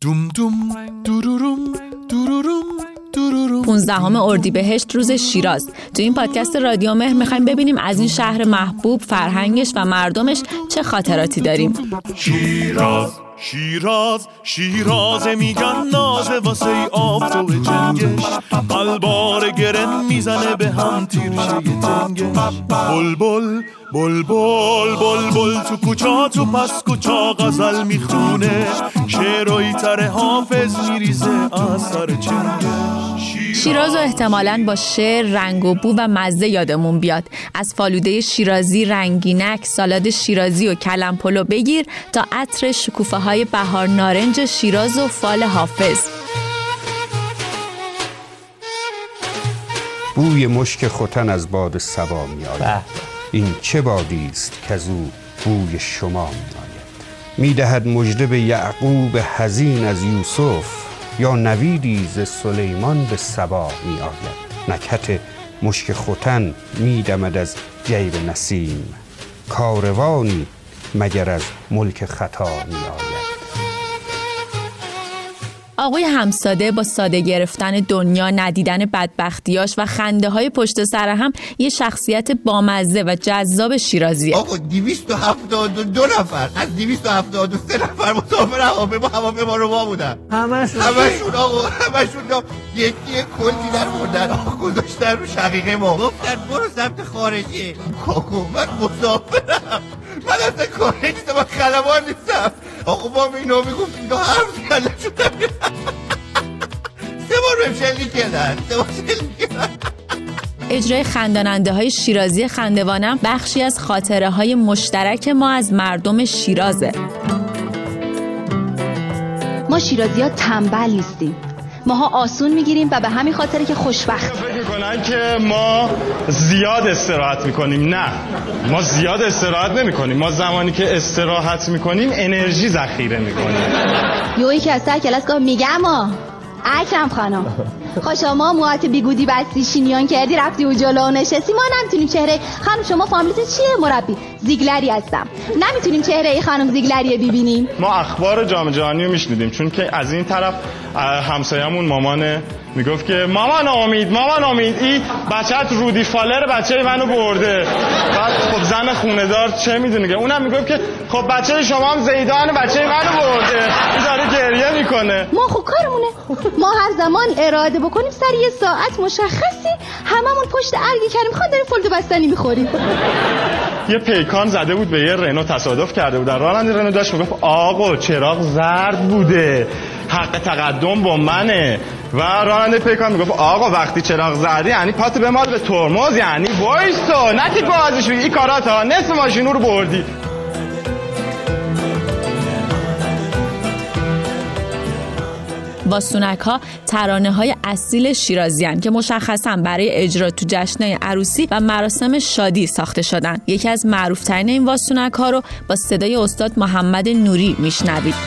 دوم دوم دوروروم دوروروم دوروروم. 15 اردیبهشت روز شیراز. تو این پادکست رادیو مهر میخوایم ببینیم از این شهر محبوب، فرهنگش و مردمش چه خاطراتی داریم. شیراز شیراز شیراز میگن نازه واسه آفتاب جنگش، قلبار گرم میزنه به هم تیرشه تنگش. بلبل بلبل بلبل تو کوچا تو پس کوچا غزل میخونه، شعرهای تر حافظ میریزه از سر چنگش. شیراز رو احتمالاً با شعر، رنگ و بو و مزه یادمون بیاد. از فالوده شیرازی، رنگینک، سالاد شیرازی و کلم پلو بگیر تا عطر شکوفه های بهار نارنج شیراز و فال حافظ. بوی مشک ختن از باد صبا میآید. این چه بادی است که از او بوی شما میآید؟ میدهد مژده به یعقوب حزین از یوسف، یا نویدی ز سلیمان به سبا می آید. نکهت مشک ختن می دمد از جیب نسیم، کاروانی مگر از ملک خطا می آید. آقای همساده با ساده گرفتن دنیا، ندیدن بدبختیاش و خنده های پشت سر هم یه شخصیت بامزه و جذاب شیرازیه. آقا 272 نفر از 273 نفر مسافر هواپیما رو ما بودن. همشون یکی کلی در بردن. آقا گذاشتن رو شقیقه ما، گفتن برو سمت خارجی. کاکو من مسافرم، من اصلا کاری نیستم، من خلبان نیستم. آقا ما به اینا میگفتیم اینا حرف زدن شدن. 3 بار بهم شلیک کردن. اجرای خنداننده های شیرازی خندوانم بخشی از خاطره های مشترک ما از مردم شیرازه. ما شیرازی ها تنبل نیستیم، ماها آسون میگیریم و به همین خاطره که خوشبخت. فکر میکنن که ما زیاد استراحت میکنیم. نه، ما زیاد استراحت نمیکنیم. ما زمانی که استراحت میکنیم انرژی ذخیره میکنیم. یویی که از سر کلاس گفت میگم اکرم خانم خواه شما موهات بیگودی بستی شینیان کردی رفتی و جلو نشستی، ما نمیتونیم چهره خانم شما فامیلیت چیه؟ مربی زیگلری هستم، نمیتونیم چهره ای خانم زیگلری ببینیم. ما اخبار جام جهانی رو میشنیدیم چون که از این طرف همسایمون مامانه میگفت که مامان امید این بچه‌ت رودی فالر بچه منو برده. بعد خب زن خونه‌دار چه میدونه که اونم میگفت که خب بچه شما هم زیدان بچه منو برده. این داره گریه میکنه. ما خب کارمونه ما هر زمان اراده بکنیم سر یه ساعت مشخصی هممون پشت ارگی کریم خواهد داریم فلد بستنی میخوریم. یه پیکان زده بود به یه رنو، تصادف کرده بود. راننده رنو داشت میگفت آقا چراغ زرد بوده، حق تقدم با منه. و راننده پیکان میگفت آقا وقتی چراغ زردی یعنی پاتو بمال به ترمز، یعنی وایسو نتی بازش بگی این کاراتا نصف ماشینو رو بردی. واسونک ها ترانه های اصیل شیرازی هستند که مشخصا برای اجرا تو جشن‌های عروسی و مراسم شادی ساخته شدن. یکی از معروف‌ترین این واسونک ها رو با صدای استاد محمد نوری میشنوید.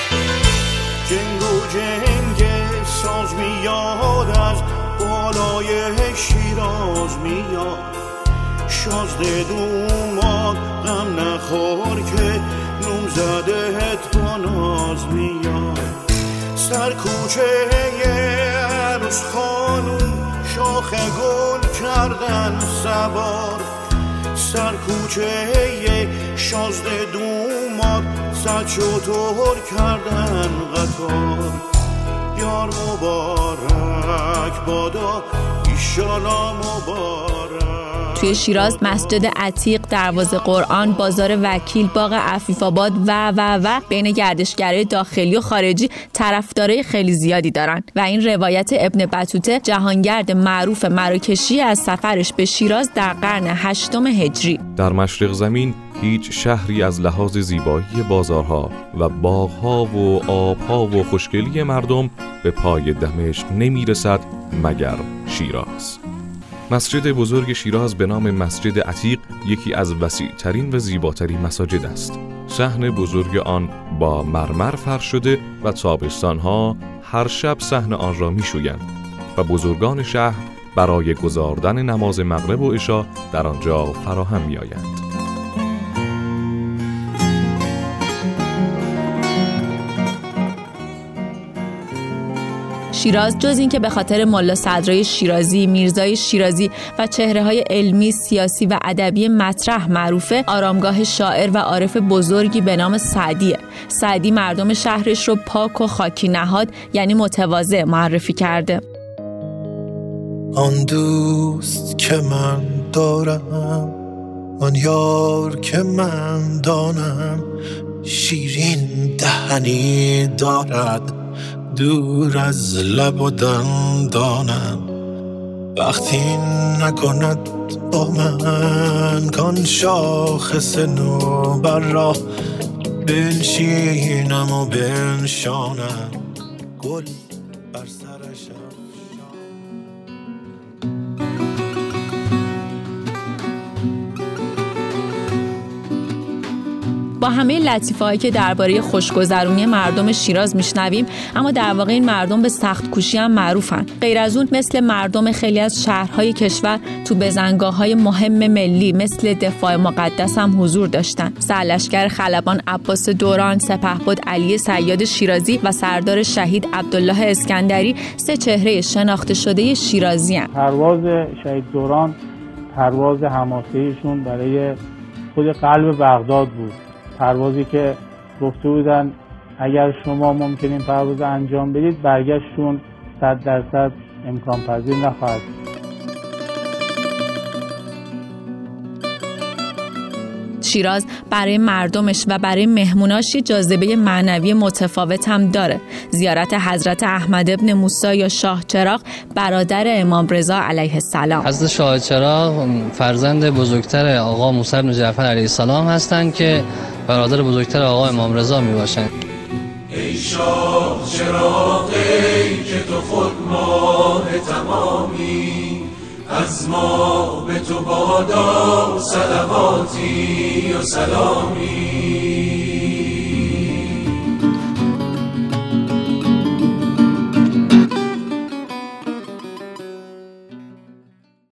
جنگو جنگ ساز میاد از بالای شیراز میاد، شازده دوماد غم نخور که نوم زدهت با ناز میاد. سر کوچه عروس خانوم شاخ گل کردن سوار، سر کوچه شازده دوماد صد شتر کردن قطار. یار مبارک بادا ایشالا مبارک. توی شیراز مسجد عتیق، دروازه قرآن، بازار وکیل، باغ عفیف‌آباد و بین گردشگرای داخلی و خارجی طرفدارای خیلی زیادی دارن و این روایت ابن بطوطه جهانگرد معروف مراکشی از سفرش به شیراز در قرن 8 هجری. در مشرق زمین هیچ شهری از لحاظ زیبایی بازارها و باغها و آبها و خوشگلی مردم به پای دمشق نمیرسد مگر شیراز. مسجد بزرگ شیراز به نام مسجد عتیق یکی از وسیع‌ترین و زیباترین مساجد است. صحن بزرگ آن با مرمر فرش شده و تابستان‌ها هر شب صحن آن را می‌شویند و بزرگان شهر برای گزاردن نماز مغرب و عشا در آنجا فراهم می‌آیند. شیراز جز این که به خاطر ملا صدرای شیرازی، میرزای شیرازی و چهره‌های علمی، سیاسی و ادبی مطرح معروفه، آرامگاه شاعر و عارف بزرگی به نام سعدیه. سعدی مردم شهرش رو پاک و خاکی نهاد، یعنی متواضع معرفی کرده. آن دوست که من دارم، آن یار که من دانم، شیرین دهنی دارد دور از لب و دندانم. وقتی نکند با من کان شاخص نوبر را، بنشینم و بنشانم گل بر سرش. با همه لطیفه‌هایی که درباره خوشگذرونی مردم شیراز میشنویم، اما در واقع این مردم به سخت کوشی هم معروفن. غیر از اون مثل مردم خیلی از شهرهای کشور تو بزنگاه‌های مهم ملی مثل دفاع مقدس هم حضور داشتن. سرلشکر خلبان عباس دوران، سپهبد علی صیاد شیرازی و سردار شهید عبدالله اسکندری سه چهره شناخته شده شیرازی هستند. پرواز شهید دوران پرواز حماسه‌ایشون برای خود قلب بغداد بود. پروازی که گفته بودن اگر شما ممکنه این پرواز انجام بدید، برگشتشون 100% امکان پذیر نخواهد. شیراز برای مردمش و برای مهموناش جاذبه معنوی متفاوت هم داره. زیارت حضرت احمد ابن موسی یا شاه چراغ برادر امام رضا علیه السلام. حضرت شاه چراغ فرزند بزرگتر آقا موسی بن جعفر علیه السلام هستند که برادر بزرگتر آقا امام رضا می باشند. ای شاه چراغ ای که تو خود ماه تمامی، از ما به تو بادا صلواتی و سلامی.